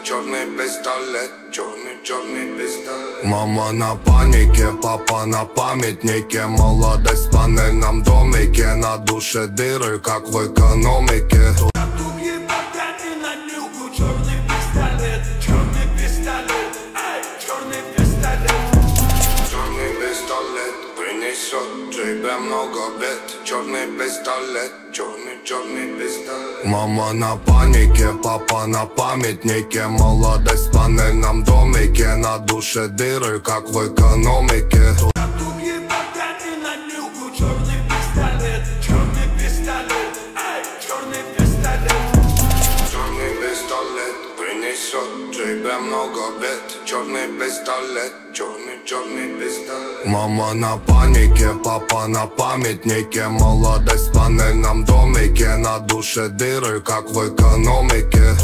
черный пистолет, черный пистолет. Мама на панике, папа на памятнике. Молодость в панельном домике, на душе дыры, как в экономике. Черный пистолет, черный пистолет, ай, черный пистолет. Черный пистолет принесет тебе много бед. Черный пистолет, черный пистолет. Мама на панике, папа на памятнике. Молодость в панельном домике, на душе дыры, как в экономике. Черный пистолет, ай, черный пистолет. Черный пистолет принесет тебе много бед. Черный пистолет, черный пистолет. Мама на панике, папа на памятнике. Молодость в панельном домике, на душе дыры, как в экономике.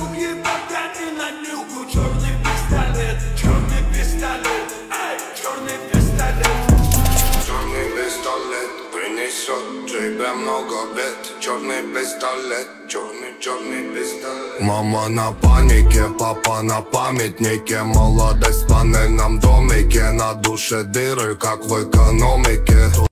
Черный пистолет, ай, черный пистолет. Черный пистолет принесет тебе много бед. Черный пистолет, черный пистолет. Мама на панике, папа на памятнике. Молодость в панельном домике, на душе дыры, как в экономике.